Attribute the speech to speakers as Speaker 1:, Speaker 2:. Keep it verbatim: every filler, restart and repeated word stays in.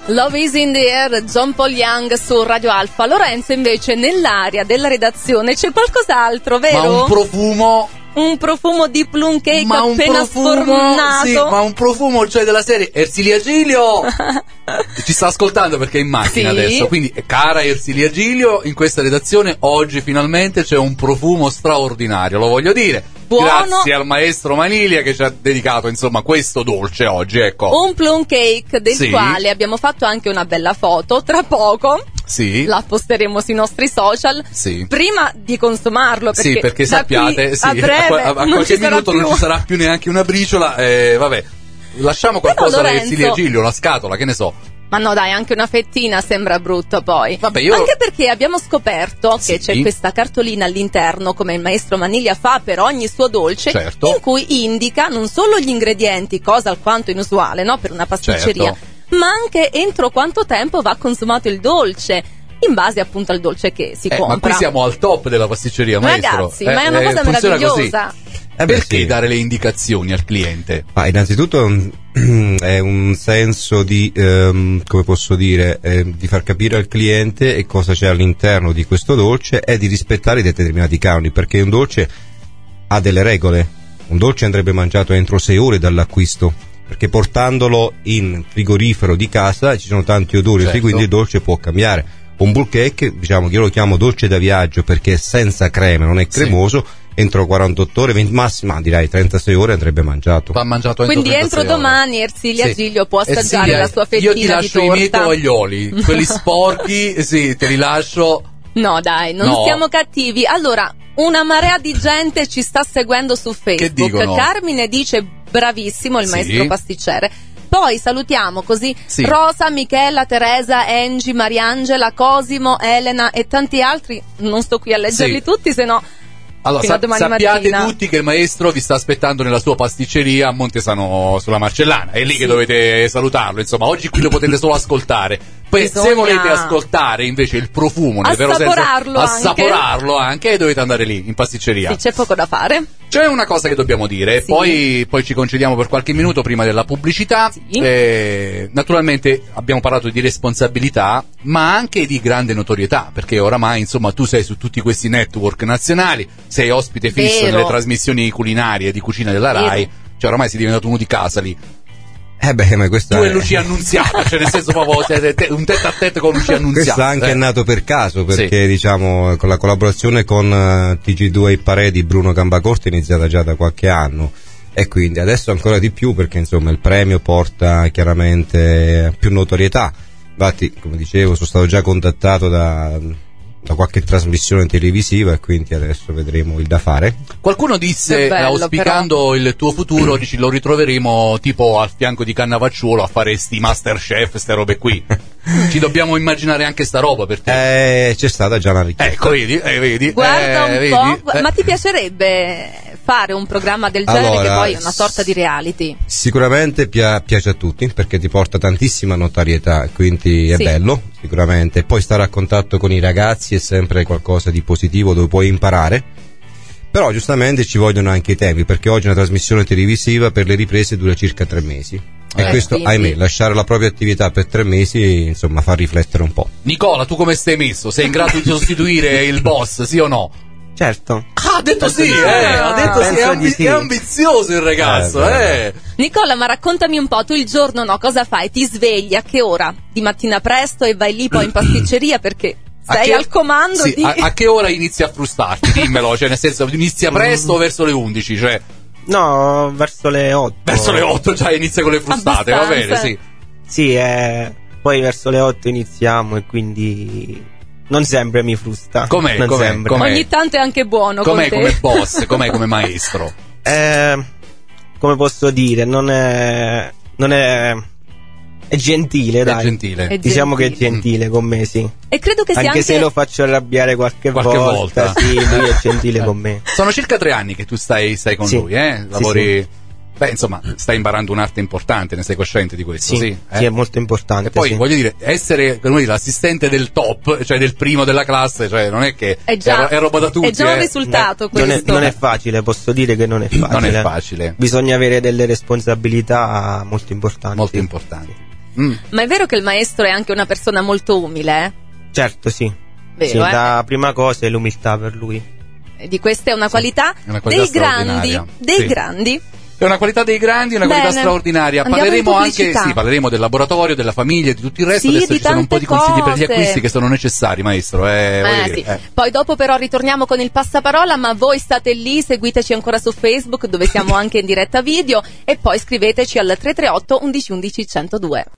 Speaker 1: Love is in the air, John Paul Young su Radio Alfa. Lorenzo, invece, nell'area della redazione c'è qualcos'altro, vero?
Speaker 2: Ma un profumo...
Speaker 1: Un profumo di plum cake
Speaker 2: ma un
Speaker 1: appena
Speaker 2: profumo,
Speaker 1: sfornato.
Speaker 2: sì, ma un profumo, cioè, della serie Ersilia Giglio ci sta ascoltando perché è in macchina, sì, adesso. Quindi, cara Ersilia Giglio, in questa redazione oggi finalmente c'è un profumo straordinario, lo voglio dire.
Speaker 1: Buono.
Speaker 2: Grazie al maestro Maniglia che ci ha dedicato, insomma, questo dolce oggi, ecco.
Speaker 1: Un plum cake del sì. quale abbiamo fatto anche una bella foto tra poco.
Speaker 2: Sì.
Speaker 1: La posteremo sui nostri social.
Speaker 2: Sì.
Speaker 1: Prima di consumarlo, perché,
Speaker 2: sì, perché sappiate, sì,
Speaker 1: a breve
Speaker 2: a, a, a
Speaker 1: non
Speaker 2: qualche
Speaker 1: ci
Speaker 2: minuto
Speaker 1: più.
Speaker 2: non ci sarà più neanche una briciola. Eh, vabbè, lasciamo qualcosa alla Ersilia Giglio, una scatola, che ne so.
Speaker 1: Ma no, dai, anche una fettina sembra brutto poi.
Speaker 2: Vabbè, io...
Speaker 1: Anche perché abbiamo scoperto
Speaker 2: sì.
Speaker 1: che c'è questa cartolina all'interno, come il maestro Maniglia fa per ogni suo dolce,
Speaker 2: certo.
Speaker 1: in cui indica non solo gli ingredienti, cosa alquanto inusuale, no, per una pasticceria,
Speaker 2: certo.
Speaker 1: ma anche entro quanto tempo va consumato il dolce, in base appunto al dolce che si
Speaker 2: eh,
Speaker 1: compra.
Speaker 2: Ma qui siamo al top della pasticceria, maestro.
Speaker 1: Ragazzi,
Speaker 2: eh,
Speaker 1: ma è una
Speaker 2: eh,
Speaker 1: cosa meravigliosa.
Speaker 2: Così. Eh beh, perché sì. dare le indicazioni al cliente?
Speaker 3: Ma innanzitutto è un senso di, ehm, come posso dire, eh, di far capire al cliente e cosa c'è all'interno di questo dolce e di rispettare determinati canoni, perché un dolce ha delle regole. Un dolce andrebbe mangiato entro sei ore dall'acquisto, perché portandolo in frigorifero di casa ci sono tanti odori, certo. quindi il dolce può cambiare. Un bull cake, diciamo che io lo chiamo dolce da viaggio perché è senza crema, non è cremoso, sì. entro quarantotto ore, venti, massima direi trentasei ore andrebbe mangiato.
Speaker 2: Va mangiato entro
Speaker 1: Quindi entro domani Ersilia sì. Giglio può assaggiare Ersilia, la sua fettina di torta.
Speaker 2: Io ti lascio i miei tovaglioli, quelli sporchi, sì, te li lascio.
Speaker 1: No dai, non
Speaker 2: no.
Speaker 1: siamo cattivi. Allora, una marea di gente ci sta seguendo su Facebook.
Speaker 2: Che dicono?
Speaker 1: Carmine dice bravissimo il
Speaker 2: sì.
Speaker 1: maestro pasticcere. Poi salutiamo così
Speaker 2: sì.
Speaker 1: Rosa, Michela, Teresa, Angie, Mariangela, Cosimo, Elena e tanti altri. Non sto qui a leggerli
Speaker 2: sì.
Speaker 1: tutti, se no
Speaker 2: allora,
Speaker 1: fino a domani
Speaker 2: sappiate
Speaker 1: mattina.
Speaker 2: tutti che il maestro vi sta aspettando nella sua pasticceria a Montesano sulla Marcellana. È lì sì. che dovete salutarlo. Insomma, oggi qui lo potete solo ascoltare. Poi bisogna... se volete ascoltare invece il profumo nel vero senso,
Speaker 1: assaporarlo anche.
Speaker 2: assaporarlo anche dovete andare lì in pasticceria.
Speaker 1: Sì, c'è poco da fare.
Speaker 2: C'è una cosa che dobbiamo dire, sì. poi, poi ci concediamo per qualche minuto prima della pubblicità.
Speaker 1: Sì.
Speaker 2: Eh, naturalmente abbiamo parlato di responsabilità, ma anche di grande notorietà, perché oramai insomma tu sei su tutti questi network nazionali, sei ospite fisso
Speaker 1: Vero.
Speaker 2: nelle trasmissioni culinarie di cucina della Rai,
Speaker 1: Vero.
Speaker 2: cioè oramai sei diventato uno di casa lì.
Speaker 3: Eh beh, ma questa
Speaker 2: tu
Speaker 3: è...
Speaker 2: e Lucia Annunziata, cioè nel senso proprio un tête a tête con Lucia Annunziata.
Speaker 3: Questo anche
Speaker 2: eh.
Speaker 3: è nato per caso, perché
Speaker 2: sì.
Speaker 3: diciamo con la collaborazione con uh, T G due Il Parè di Bruno Gambacorta è iniziata già da qualche anno e quindi adesso ancora di più, perché insomma il premio porta chiaramente più notorietà. Infatti, come dicevo, sono stato già contattato da da qualche trasmissione televisiva e quindi adesso vedremo il da fare.
Speaker 2: Qualcuno disse,
Speaker 1: bello,
Speaker 2: auspicando però. il tuo futuro, dici lo ritroveremo tipo al fianco di Cannavacciuolo a fare sti Masterchef, ste robe qui. Ci dobbiamo immaginare anche sta roba per te.
Speaker 3: Eh, c'è stata già una richiesta.
Speaker 2: Ecco, vedi, eh, vedi.
Speaker 1: Guarda
Speaker 2: eh,
Speaker 1: un
Speaker 2: vedi,
Speaker 1: po',
Speaker 2: eh.
Speaker 1: ma ti piacerebbe fare un programma del genere,
Speaker 3: allora,
Speaker 1: che poi è una sorta di reality?
Speaker 3: Sicuramente pia- piace a tutti, perché ti porta tantissima notorietà, quindi è
Speaker 1: sì.
Speaker 3: bello, sicuramente. Poi stare a contatto con i ragazzi è sempre qualcosa di positivo dove puoi imparare. Però giustamente ci vogliono anche i tempi, perché oggi una trasmissione televisiva per le riprese dura circa tre mesi. E
Speaker 2: eh,
Speaker 3: questo,
Speaker 1: quindi...
Speaker 3: ahimè, lasciare la propria attività per tre mesi, insomma, fa riflettere un po'.
Speaker 2: Nicola, tu come stai messo? Sei in grado di sostituire il boss, sì o no?
Speaker 4: Certo.
Speaker 2: Ah, ha detto
Speaker 4: Penso
Speaker 2: sì,
Speaker 4: di
Speaker 2: eh,
Speaker 4: sì.
Speaker 2: ha detto sì, è, ambi-
Speaker 4: sì.
Speaker 2: è ambizioso il ragazzo, eh.
Speaker 3: eh.
Speaker 1: Nicola, ma raccontami un po', tu il giorno no, cosa fai? Ti svegli a che ora? Di mattina presto e vai lì poi in pasticceria perché sei
Speaker 2: che,
Speaker 1: al comando
Speaker 2: sì,
Speaker 1: di...
Speaker 2: a, a che ora inizi a frustarti? Dimmelo, cioè nel senso inizia presto o verso le undici, cioè
Speaker 4: No, verso le otto.
Speaker 2: verso le otto già inizia con le frustate, va bene, sì.
Speaker 4: Sì, eh, poi verso le otto iniziamo e quindi non sempre mi frusta.
Speaker 2: Com'è?
Speaker 4: Non
Speaker 2: com'è,
Speaker 4: sempre.
Speaker 2: com'è?
Speaker 1: Ogni tanto è anche buono
Speaker 2: Com'è
Speaker 1: con te.
Speaker 2: come boss, com'è come maestro?
Speaker 4: Eh, come posso dire, non è non è è gentile, dai.
Speaker 2: È gentile.
Speaker 1: È
Speaker 4: Diciamo
Speaker 1: gentile.
Speaker 4: che è gentile con me, sì.
Speaker 1: E credo che sia
Speaker 4: Anche
Speaker 1: anche...
Speaker 4: se lo faccio arrabbiare qualche,
Speaker 2: Qualche
Speaker 4: volta,
Speaker 2: volta.
Speaker 4: sì, lui è gentile con me.
Speaker 2: Sono circa tre anni che tu stai, stai con
Speaker 4: Sì.
Speaker 2: lui, eh?
Speaker 4: Sì,
Speaker 2: Lavori... Beh, insomma, stai imparando un'arte importante, ne sei cosciente di questo,
Speaker 4: Sì,
Speaker 2: sì? eh?
Speaker 4: sì, è molto importante.
Speaker 2: E poi,
Speaker 4: sì.
Speaker 2: voglio dire, essere come dire, l'assistente del top, cioè del primo della classe, cioè non è che
Speaker 1: È già,
Speaker 2: è, è roba da tutti,
Speaker 1: è già un
Speaker 2: eh?
Speaker 1: risultato
Speaker 4: non, è,
Speaker 1: questo.
Speaker 4: non è facile, posso dire che non è facile.
Speaker 2: Non è facile.
Speaker 4: Bisogna avere delle responsabilità molto importanti.
Speaker 2: Molto importanti. Mm.
Speaker 1: Ma è vero che il maestro è anche una persona molto umile, eh?
Speaker 4: Certo, sì.
Speaker 1: Vero,
Speaker 4: sì,
Speaker 1: eh?
Speaker 4: la prima cosa è l'umiltà per lui.
Speaker 1: Di questa è una qualità,
Speaker 2: è una qualità
Speaker 1: dei grandi,
Speaker 2: straordinaria.
Speaker 1: dei
Speaker 2: Sì.
Speaker 1: grandi.
Speaker 2: È una qualità dei grandi, una
Speaker 1: Bene.
Speaker 2: qualità straordinaria.
Speaker 1: Andiamo
Speaker 2: Parleremo
Speaker 1: in
Speaker 2: anche,
Speaker 1: pubblicità.
Speaker 2: sì, parleremo del laboratorio, della famiglia, di tutto il resto.
Speaker 1: Sì,
Speaker 2: Adesso
Speaker 1: di
Speaker 2: ci sono un po' di
Speaker 1: tante
Speaker 2: consigli per gli
Speaker 1: cose.
Speaker 2: acquisti che sono necessari, maestro. Eh, voglio
Speaker 1: Eh,
Speaker 2: dire,
Speaker 1: sì.
Speaker 2: eh.
Speaker 1: Poi dopo però ritorniamo con il passaparola, ma voi state lì, seguiteci ancora su Facebook dove siamo anche in diretta video e poi scriveteci al tre tre otto undici undici centodue.